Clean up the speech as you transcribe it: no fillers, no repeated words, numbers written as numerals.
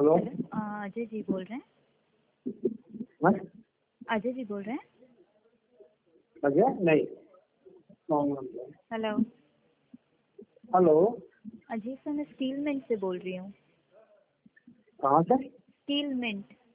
Hello. Ajay ji बोल रहे हैं? हाँ? अजय जी बोल रहे हैं? अजय नहीं। हेलो। हेलो। अजय सर, मैं स्टील मिंट से बोल रही हूँ। कहाँ से? Steel mint.